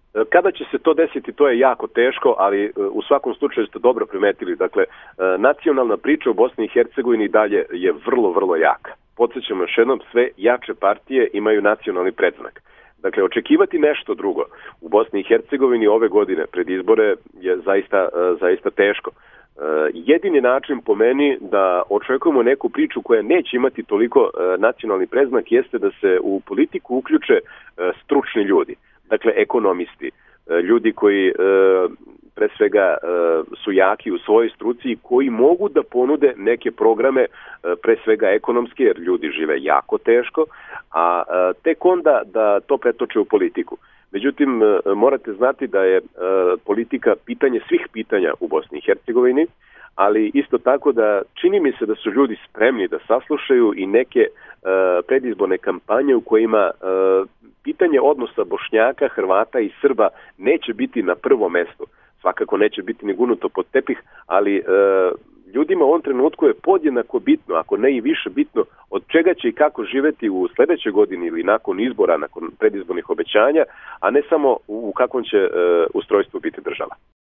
Kada će se to desiti, to je jako teško, ali u svakom slučaju ste dobro primetili. Dakle, nacionalna priča u Bosni i Hercegovini dalje je vrlo, vrlo jaka. Podsjećamo još jednom, sve jače partije imaju nacionalni predznak. Dakle, očekivati nešto drugo u Bosni i Hercegovini ove godine pred izbore je zaista teško. Jedini način po meni da očekujemo neku priču koja neće imati toliko nacionalni predznak jeste da se u politiku uključe stručni ljudi. Dakle, ekonomisti, ljudi koji pre svega su jaki u svojoj struci i koji mogu da ponude neke programe, pre svega ekonomske, jer ljudi žive jako teško, a tek onda da to pretoče u politiku. Međutim, morate znati da je politika pitanje svih pitanja u Bosni i Hercegovini, ali isto tako da čini mi se da su ljudi spremni da saslušaju i neke predizborne kampanje u kojima pitanje odnosa Bošnjaka, Hrvata i Srba neće biti na prvom mestu. Svakako neće biti ni gunuto pod tepih, ali ljudima u ovom trenutku je podjednako bitno, ako ne i više bitno, od čega će i kako živeti u sledećoj godini ili nakon izbora, nakon predizbornih obećanja, a ne samo u kakvom će ustrojstvu biti država.